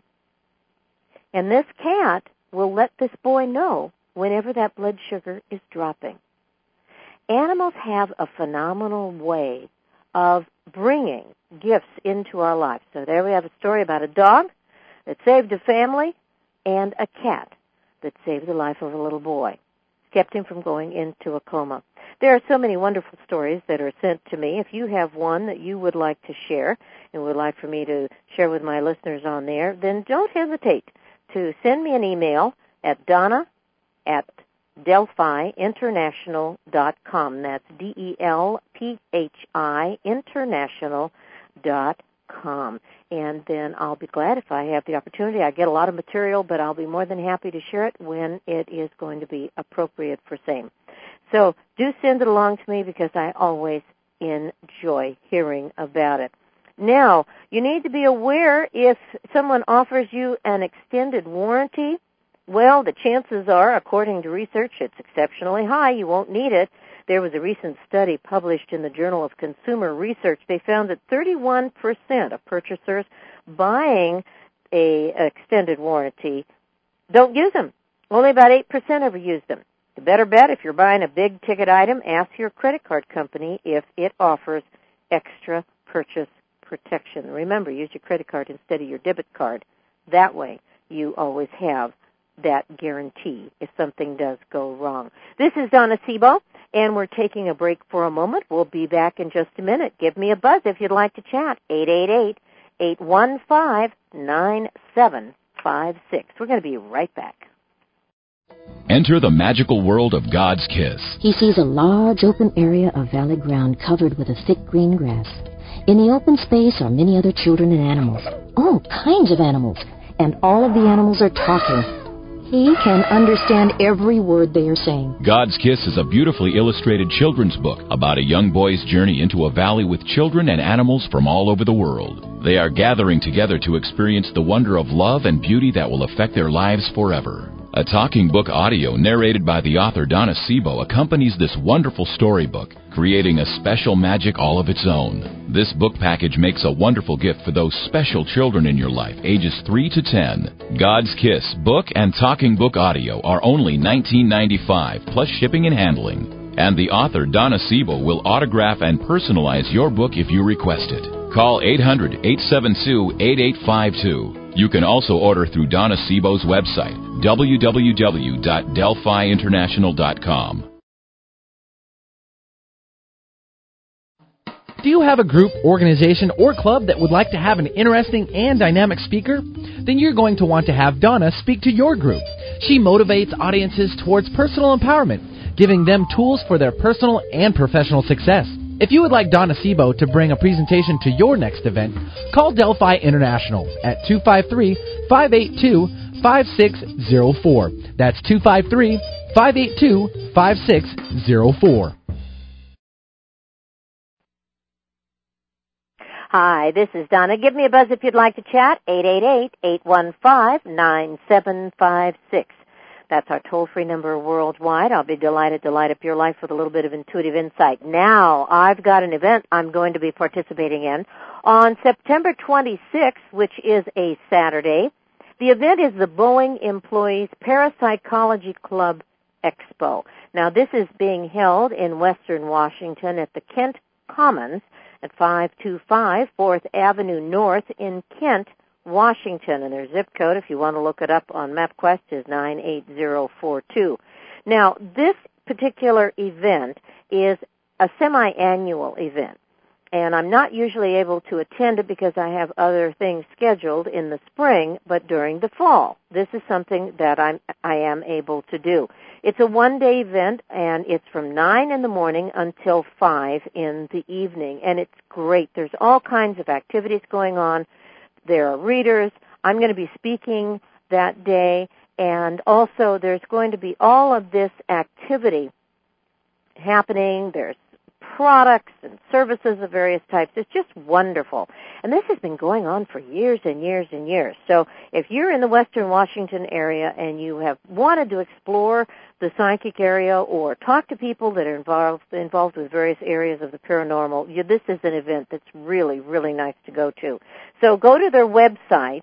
And this cat will let this boy know whenever that blood sugar is dropping. Animals have a phenomenal way of bringing gifts into our lives. So there we have a story about a dog that saved a family and a cat that saved the life of a little boy, kept him from going into a coma. There are so many wonderful stories that are sent to me. If you have one that you would like to share and would like for me to share with my listeners on there, then don't hesitate to send me an email at Donna at Delphi International dot com. That's D E L P H I International dot com. And then I'll be glad if I have the opportunity. I get a lot of material, but I'll be more than happy to share it when it is going to be appropriate for same. So do send it along to me because I always enjoy hearing about it. Now, you need to be aware if someone offers you an extended warranty, well, the chances are, according to research, it's exceptionally high. You won't need it. There was a recent study published in the Journal of Consumer Research. They found that thirty-one percent of purchasers buying a extended warranty don't use them. Only about eight percent ever use them. The better bet, if you're buying a big-ticket item, ask your credit card company if it offers extra purchase protection. Remember, use your credit card instead of your debit card. That way, you always have that guarantee if something does go wrong. This is Donna Sebo, and we're taking a break for a moment. We'll be back in just a minute. Give me a buzz if you'd like to chat. eight eight eight, eight one five, nine seven five six. We're going to be right back. Enter the magical world of God's Kiss. He sees a large open area of valley ground covered with a thick green grass. In the open space are many other children and animals, all kinds of animals, and all of the animals are talking. He can understand every word they are saying. God's Kiss is a beautifully illustrated children's book about a young boy's journey into a valley with children and animals from all over the world. They are gathering together to experience the wonder of love and beauty that will affect their lives forever. A talking book audio narrated by the author Donna Sebo accompanies this wonderful storybook, creating a special magic all of its own. This book package makes a wonderful gift for those special children in your life, ages three to ten. God's Kiss book and talking book audio are only nineteen ninety-five dollars plus shipping and handling. And the author Donna Sebo will autograph and personalize your book if you request it. Call eight hundred, eight seven two, eight eight five two. You can also order through Donna Sebo's website, w w w dot delphi international dot com. Do you have a group, organization, or club that would like to have an interesting and dynamic speaker? Then you're going to want to have Donna speak to your group. She motivates audiences towards personal empowerment, giving them tools for their personal and professional success. If you would like Donna Sebo to bring a presentation to your next event, call Delphi International at two five three, five eight two, five six zero four. That's two five three, five eight two, five six zero four. Hi, this is Donna. Give me a buzz if you'd like to chat, eight eight eight, eight one five, nine seven five six. That's our toll-free number worldwide. I'll be delighted to light up your life with a little bit of intuitive insight. Now, I've got an event I'm going to be participating in on September twenty-sixth, which is a Saturday. The event is the Boeing Employees Parapsychology Club Expo. Now, this is being held in Western Washington at the Kent Commons at five two five fourth Avenue North in Kent, Washington, and their zip code, if you want to look it up on MapQuest, is nine eight zero four two. Now, this particular event is a semi-annual event, and I'm not usually able to attend it because I have other things scheduled in the spring, but during the fall, this is something that I'm, I am able to do. It's a one-day event, and it's from nine in the morning until five in the evening, and it's great. There's all kinds of activities going on. There are readers. I'm going to be speaking that day, and also there's going to be all of this activity happening. There's products and services of various types. It's just wonderful. And this has been going on for years and years and years. So if you're in the Western Washington area and you have wanted to explore the psychic area or talk to people that are involved involved with various areas of the paranormal, you, this is an event that's really, really nice to go to. So go to their website,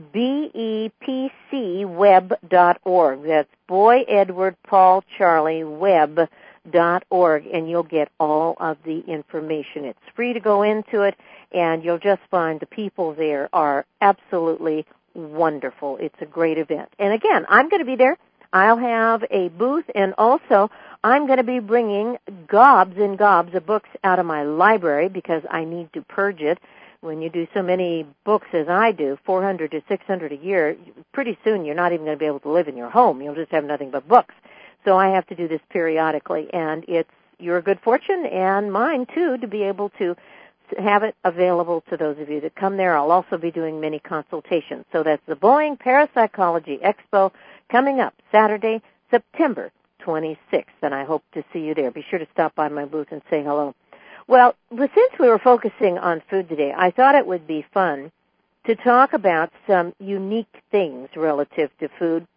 B E P C web dot org. That's Boy Edward Paul Charlie Web dot org, and you'll get all of the information. It's free to go into it, and you'll just find the people there are absolutely wonderful. It's a great event. And again, I'm going to be there. I'll have a booth, and also I'm going to be bringing gobs and gobs of books out of my library because I need to purge it. When you do so many books as I do, four hundred to six hundred a year, pretty soon you're not even going to be able to live in your home. You'll just have nothing but books. So I have to do this periodically, and it's your good fortune and mine, too, to be able to have it available to those of you that come there. I'll also be doing many consultations. So that's the Boeing Parapsychology Expo coming up Saturday, September twenty-sixth, and I hope to see you there. Be sure to stop by my booth and say hello. Well, since we were focusing on food today, I thought it would be fun to talk about some unique things relative to food.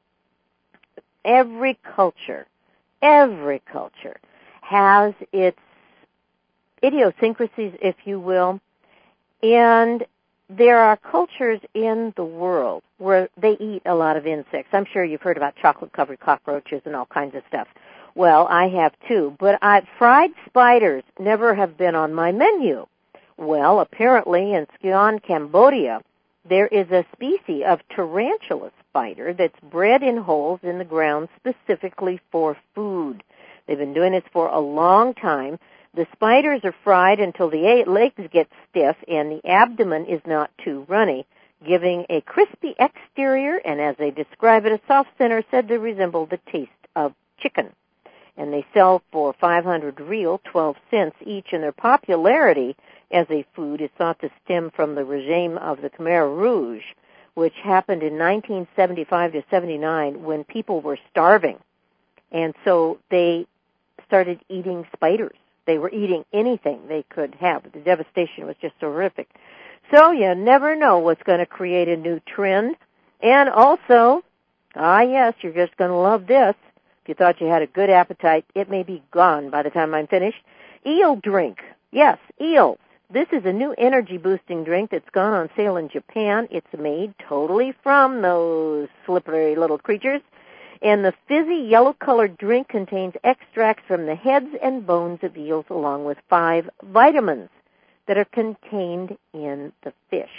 Every culture, every culture has its idiosyncrasies, if you will, and there are cultures in the world where they eat a lot of insects. I'm sure you've heard about chocolate-covered cockroaches and all kinds of stuff. Well, I have too, but I, fried spiders never have been on my menu. Well, apparently in Saigon, Cambodia, there is a species of tarantula spider that's bred in holes in the ground specifically for food. They've been doing this for a long time. The spiders are fried until the legs get stiff and the abdomen is not too runny, giving a crispy exterior and, as they describe it, a soft center said to resemble the taste of chicken. And they sell for five hundred real, twelve cents each, and their popularity as a food is thought to stem from the regime of the Khmer Rouge, which happened in nineteen seventy-five to seventy-nine when people were starving. And so they started eating spiders. They were eating anything they could have. The devastation was just horrific. So you never know what's going to create a new trend. And also, ah yes, you're just going to love this. If you thought you had a good appetite, it may be gone by the time I'm finished. Eel drink. Yes, eels. This is a new energy-boosting drink that's gone on sale in Japan. It's made totally from those slippery little creatures. And the fizzy yellow-colored drink contains extracts from the heads and bones of eels along with five vitamins that are contained in the fish.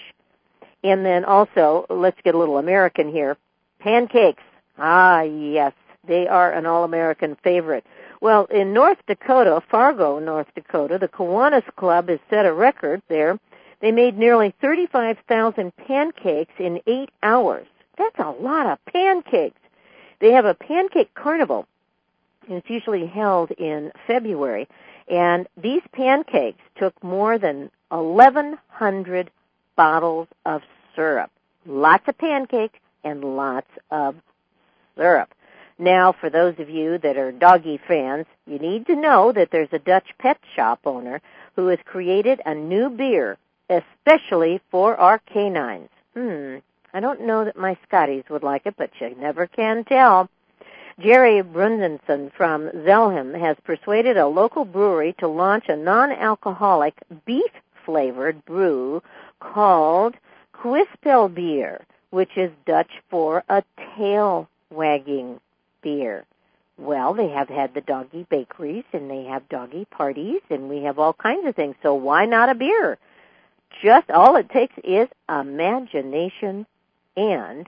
And then also, let's get a little American here, pancakes. Ah, yes, they are an all-American favorite. Well, in North Dakota, Fargo, North Dakota, the Kiwanis Club has set a record there. They made nearly thirty-five thousand pancakes in eight hours. That's a lot of pancakes. They have a pancake carnival, and it's usually held in February, and these pancakes took more than eleven hundred bottles of syrup. Lots of pancakes and lots of syrup. Now, for those of you that are doggy fans, you need to know that there's a Dutch pet shop owner who has created a new beer especially for our canines. Hmm. I don't know that my Scotties would like it, but you never can tell. Jerry Brundenson from Zelhem has persuaded a local brewery to launch a non-alcoholic beef-flavored brew called Kwispelbier, which is Dutch for a tail-wagging beer. Well, they have had the doggy bakeries, and they have doggy parties, and we have all kinds of things, so why not a beer? Just all it takes is imagination. And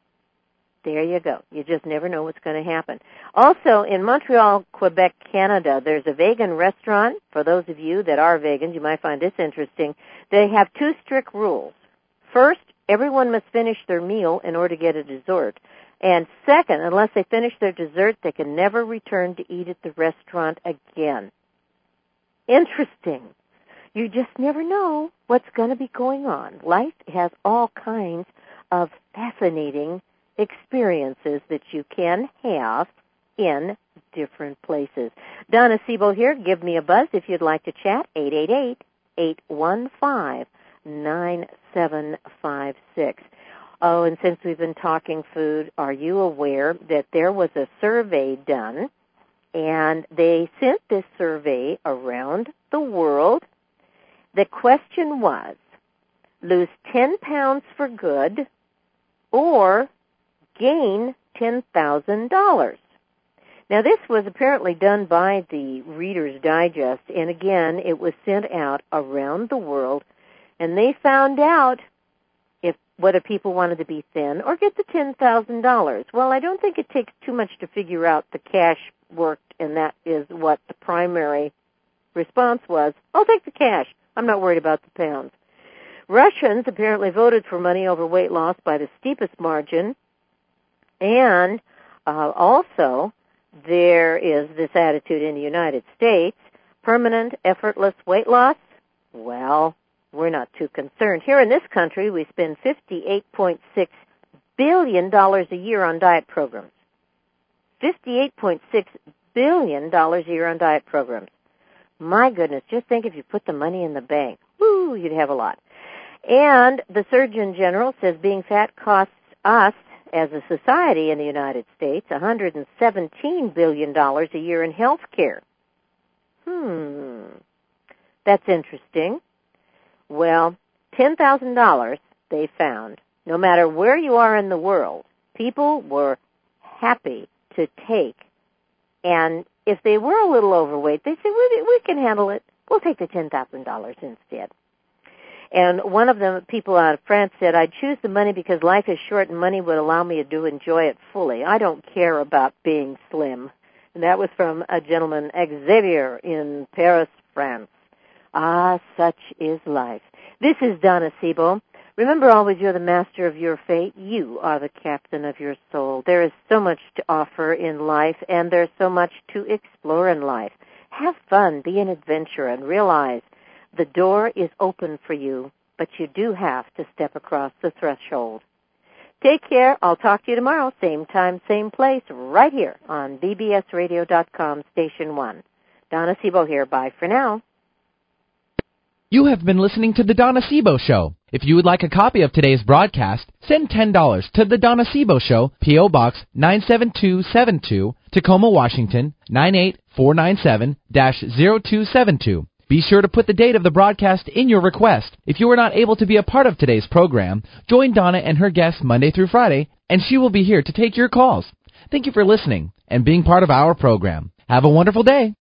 there you go. You just never know what's going to happen. Also, in Montreal, Quebec, Canada, there's a vegan restaurant. For those of you that are vegans, you might find this interesting. They have two strict rules. First, everyone must finish their meal in order to get a dessert. And second, unless they finish their dessert, they can never return to eat at the restaurant again. Interesting. You just never know what's going to be going on. Life has all kinds of fascinating experiences that you can have in different places. Donna Sebo here. Give me a buzz if you'd like to chat. eight eight eight, eight one five, nine seven five six. Oh, and since we've been talking food, are you aware that there was a survey done, and they sent this survey around the world? The question was, lose ten pounds for good or gain ten thousand dollars. Now, this was apparently done by the Reader's Digest, and again, it was sent out around the world, and they found out if whether people wanted to be thin or get the ten thousand dollars. Well, I don't think it takes too much to figure out the cash worked, and that is what the primary response was. I'll take the cash. I'm not worried about the pounds. Russians apparently voted for money over weight loss by the steepest margin. And uh, also, there is this attitude in the United States, permanent, effortless weight loss. Well, we're not too concerned. Here in this country, we spend fifty-eight point six billion dollars a year on diet programs. fifty-eight point six billion dollars a year on diet programs. My goodness, just think if you put the money in the bank. Woo, you'd have a lot. And the Surgeon General says being fat costs us, as a society in the United States, one hundred seventeen billion dollars a year in health care. Hmm, that's interesting. Well, ten thousand dollars, they found, no matter where you are in the world, people were happy to take. And if they were a little overweight, they said, we, we can handle it. We'll take the ten thousand dollars instead. And one of the people out of France said, I'd choose the money because life is short and money would allow me to enjoy it fully. I don't care about being slim. And that was from a gentleman, Xavier, in Paris, France. Ah, such is life. This is Donna Sebo. Remember always, you're the master of your fate. You are the captain of your soul. There is so much to offer in life, and there's so much to explore in life. Have fun, be an adventurer, and realize the door is open for you, but you do have to step across the threshold. Take care. I'll talk to you tomorrow, same time, same place, right here on B B S radio dot com, Station one. Donna Sebo here. Bye for now. You have been listening to The Donna Sebo Show. If you would like a copy of today's broadcast, send ten dollars to The Donna Sebo Show, P O. Box nine seven two seven two, Tacoma, Washington, nine eight four nine seven zero two seven two. Be sure to put the date of the broadcast in your request. If you are not able to be a part of today's program, join Donna and her guests Monday through Friday, and she will be here to take your calls. Thank you for listening and being part of our program. Have a wonderful day.